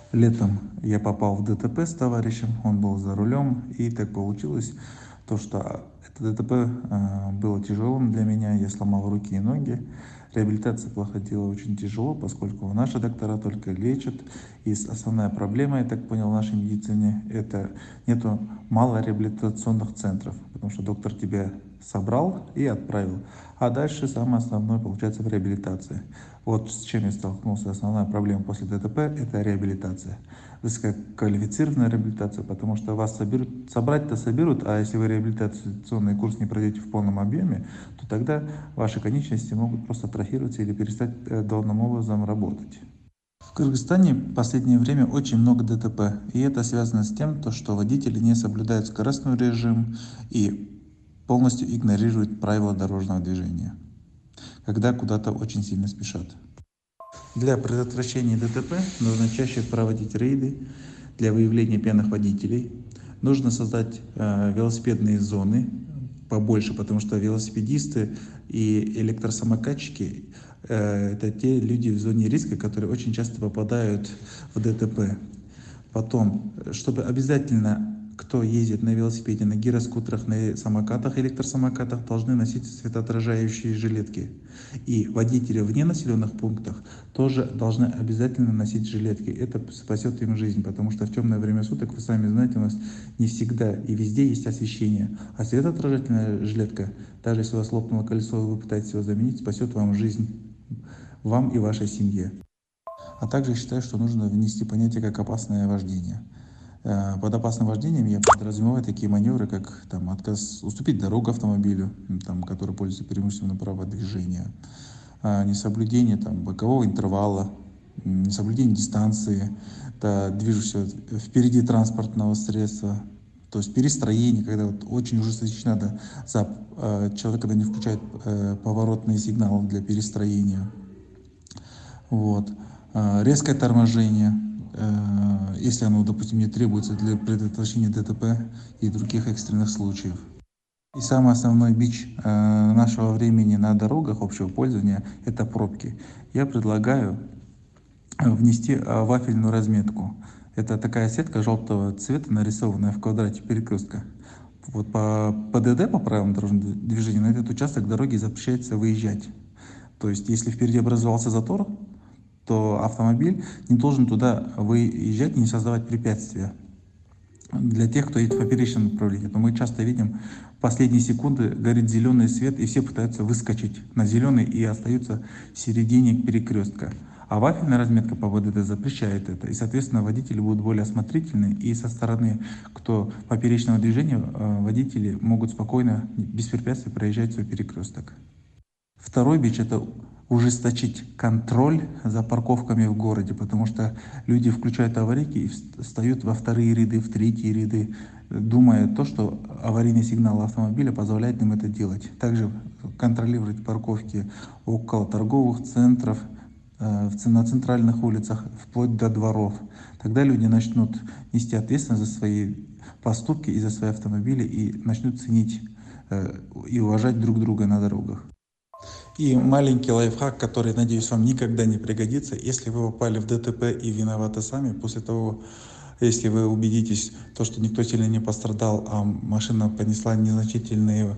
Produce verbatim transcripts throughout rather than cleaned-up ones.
Летом я попал в ДТП с товарищем, он был за рулем, и так получилось, то, что это ДТП э, было тяжелым для меня, я сломал руки и ноги. Реабилитация проходила очень тяжело, поскольку наши доктора только лечат, и основная проблема, я так понял, в нашей медицине, это нету мало реабилитационных центров, потому что доктор тебя собрал и отправил. А дальше самое основное получается в реабилитации. Вот с чем я столкнулся. Основная проблема после ДТП – это реабилитация. Высококвалифицированная реабилитация, потому что вас соберут, собрать-то соберут, а если вы реабилитационный курс не пройдете в полном объеме, то тогда ваши конечности могут просто атрофироваться или перестать э, должным образом работать. В Кыргызстане в последнее время очень много ДТП, и это связано с тем, то, что водители не соблюдают скоростной режим и полностью игнорируют правила дорожного движения, когда куда-то очень сильно спешат. Для предотвращения ДТП нужно чаще проводить рейды для выявления пьяных водителей. Нужно создать э, велосипедные зоны побольше, потому что велосипедисты и электросамокатчики э, это те люди в зоне риска, которые очень часто попадают в ДТП. Потом, чтобы обязательно, кто ездит на велосипеде, на гироскутерах, на самокатах, электросамокатах, должны носить светоотражающие жилетки. И водители вне населенных пунктах тоже должны обязательно носить жилетки. Это спасет им жизнь, потому что в темное время суток, вы сами знаете, у нас не всегда и везде есть освещение. А светоотражательная жилетка, даже если у вас лопнуло колесо, и вы пытаетесь его заменить, спасет вам жизнь, вам и вашей семье. А также считаю, что нужно внести понятие как опасное вождение. Э, Под опасным вождением я подразумеваю такие маневры, как там, отказ уступить дорогу автомобилю, м, там, который пользуется преимуществом права движения, а, несоблюдение там, бокового интервала, м, несоблюдение дистанции, да, движущегося впереди транспортного средства, то есть перестроение, когда вот очень ужесточить надо, за, э, человек, когда не включает э, поворотные сигналы для перестроения. Вот. А, Резкое торможение, э, если оно, допустим, не требуется для предотвращения ДТП и других экстренных случаев. И самый основной бич э, нашего времени на дорогах общего пользования – это пробки. Я предлагаю внести э, вафельную разметку. Это такая сетка желтого цвета, нарисованная в квадрате перекрестка. Вот по ПДД, по правилам дорожного движения, на этот участок дороги запрещается выезжать. То есть, если впереди образовался затор, то автомобиль не должен туда выезжать и не создавать препятствия. Для тех, кто едет в поперечном направлении, то мы часто видим, в последние секунды горит зеленый свет, и все пытаются выскочить на зеленый и остаются в середине перекрестка. А вафельная разметка по ВДД запрещает это, и, соответственно, водители будут более осмотрительны, и со стороны, кто поперечного движения, э, водители могут спокойно, без препятствий проезжать свой перекресток. Второй бич – это ужесточить контроль за парковками в городе, потому что люди включают аварийки и встают во вторые ряды, в третьи ряды, думая то, что аварийный сигнал автомобиля позволяет им это делать. Также контролировать парковки около торговых центров, э, в- на центральных улицах, вплоть до дворов. Тогда люди начнут нести ответственность за свои поступки и за свои автомобили и начнут ценить э, и уважать друг друга на дорогах. И маленький лайфхак, который, надеюсь, вам никогда не пригодится, если вы попали в ДТП и виноваты сами, после того, если вы убедитесь, то, что никто сильно не пострадал, а машина понесла незначительные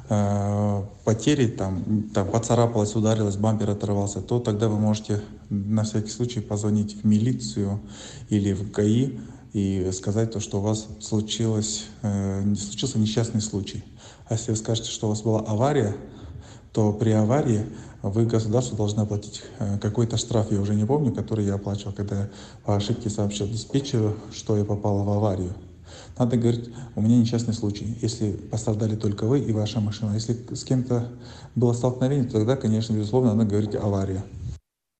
э, потери, там, там поцарапалась, ударилась, бампер оторвался, то тогда вы можете на всякий случай позвонить в милицию или в ГАИ и сказать то, что у вас случилось, э, случился несчастный случай. А если вы скажете, что у вас была авария, то при аварии вы государству должны оплатить э, какой-то штраф, я уже не помню, который я оплачивал, когда я по ошибке сообщил диспетчеру, что я попал в аварию. Надо говорить, у меня несчастный случай, если пострадали только вы и ваша машина. Если с кем-то было столкновение, то тогда, конечно, безусловно, надо говорить авария.